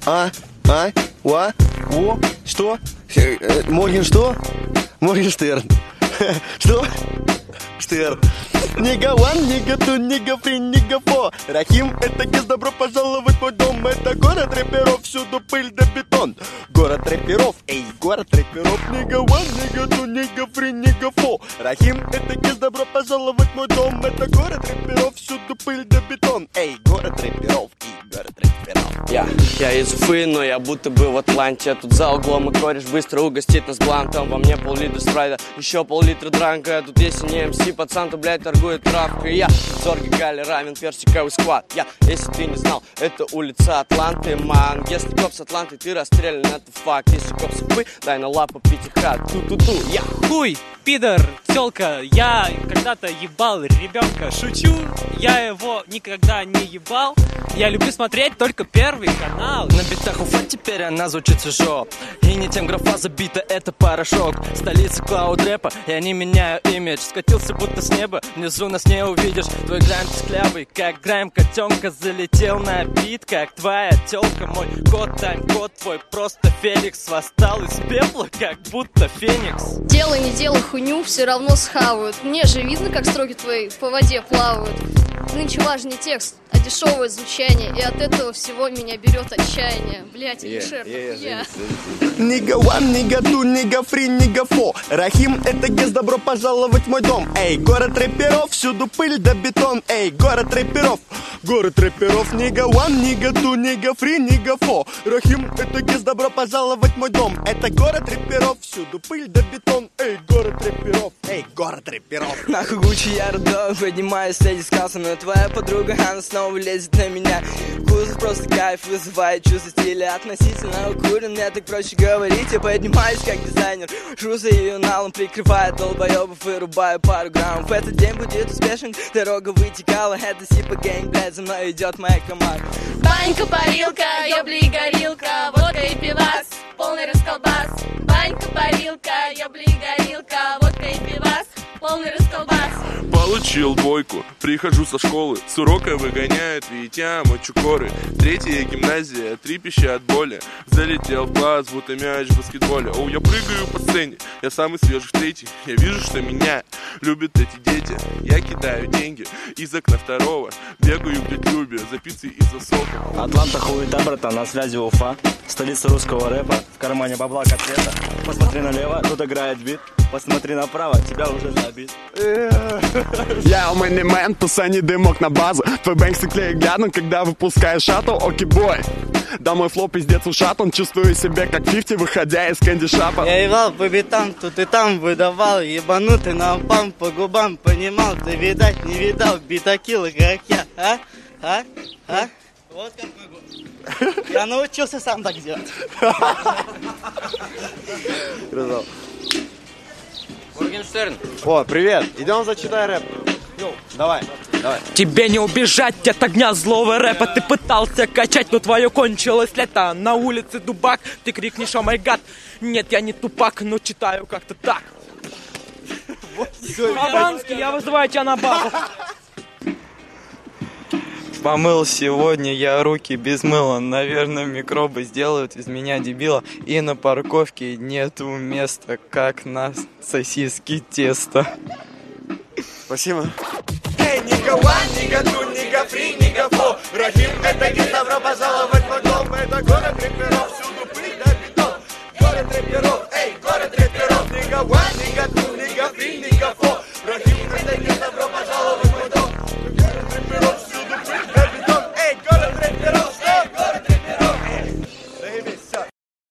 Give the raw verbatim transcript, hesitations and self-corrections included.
А, а, уа, о, что? Морген что? Моргенштерн. Что? Штерн. Нига ван, нига ту, нига фри, нига фо. Рахим, это гиз, добро пожаловать в мой дом. Это город рэперов, всюду пыль да бетон. Город рэперов, эй, город рэперов. Нига ван, нига ту, нига фри, нига фо. Рахим, это гиз, добро пожаловать в мой дом. Это город рэперов, всюду пыль да бетон. Эй, город рэперов, эй, город рэперов. Я, я из Уфы, но я будто бы в Атланте. Тут за углом и кореш быстро угостит нас блантом. Во мне пол-литра спрайта, еще пол-литра дранка. Тут если не эм си, пацан, то, блядь, торгует травкой. Я Зорги, Гали, рамен, персиковый сквад. Я, если ты не знал, это улица Атланты, ман. Если коп с Атланты, ты расстрелян, это факт. Если коп с Уфы, дай на лапу пятихат. Ту-ту-ту, я. Хуй, пидор, тёлка, я когда-то ебал ребенка. Шучу, я его никогда не ебал. Я люблю смотреть только Первый канал. На битах Уфа теперь она звучит чужо. И не тем графа забита, это порошок. Столица клауд-рэпа, я не меняю имидж. Скатился будто с неба, внизу нас не увидишь. Твой грайм песклявый, как грайм котенка. Залетел на бит, как твоя тёлка. Мой кот, тайм-код твой, просто Феликс. Восстал из пепла, как будто Феникс. Делай, не делай хуйню, все равно схавают. Мне же видно, как строки твои по воде плавают. Нынче важный текст, а дешевое звучание. И от этого всего меня берет отчаяние. Блять, Алишер, нахуя? Нига ван, нига ту, нига фри, нига фо. Рахим, это гиз, добро пожаловать в мой дом. Эй, город рэперов, всюду пыль да бетон. Эй, город рэперов, город рэперов. Нига ван, нига ту, нига фри, нига фо. Рахим, это гиз, добро пожаловать в мой дом. Это город рэперов, всюду пыль да бетон. Эй, город рэперов, эй, город рэперов. Нахуй Гуччи, я родной, поднимаюсь, следи сказано. Но твоя подруга, она снова лезет на меня. Кузов просто кайф вызывает чувство стиля. Относительно укурен, мне так проще говорить. Я поднимаюсь как дизайнер, жу за ее налом, прикрывая долбоебов и рубаю пару граммов. Этот день будет успешен, дорога вытекала. Это сипа гэнг, блядь, за мной идет моя команда. Банька, парилка, ёбли и горилка, водка и пивас, полный расколбас. Банька, парилка, ёбли и горилка, водка и пивас, полный расколбас. Получил двойку, прихожу со школы, с урока выгоняют, Витя, мочу коры. Третья гимназия, трепеща от боли. Залетел в класс, будто мяч в баскетболе. Оу, я прыгаю по сцене, я самый свежий в третий. Я вижу, что меня любят эти дети. Я кидаю деньги из окна второго, бегаю в Ютубе за пиццей и за соком. Атланта хуета, братан, на связи Уфа. Столица русского рэпа, в кармане бабла котлета. Посмотри налево, тут играет бит. Посмотри направо, тебя уже забит. Я мэн-мен, пацани, дымок на базу. Твой бэнгсы клеит гляну, когда выпускаешь шаттл. Окей, бой. Да мой флоу пиздец ушат, он чувствую себя как фифти, выходя из кэнди-шапа. Я ебал по битам, тут и там выдавал. Ебанутый напам по губам, понимал. Ты, видать, не видал битакила, как я, а? А? А? Вот как мы. Я научился сам так делать. Красава. Моргенштерн. О, привет. Идем зачитай рэп. Йоу, давай, давай. Тебе не убежать от огня злого рэпа. Ты пытался качать, но твое кончилось лето. На улице дубак, ты крикнешь о май гад. Нет, я не тупак, но читаю как-то так. Хованский, я вызываю тебя на базу. Помыл сегодня я руки без мыла. Наверное, микробы сделают из меня дебила. И на парковке нету места, как на сосиски тесто. Спасибо. Эй, нига ван, нига ту, нига фри, нига фо. Рахим, это гита.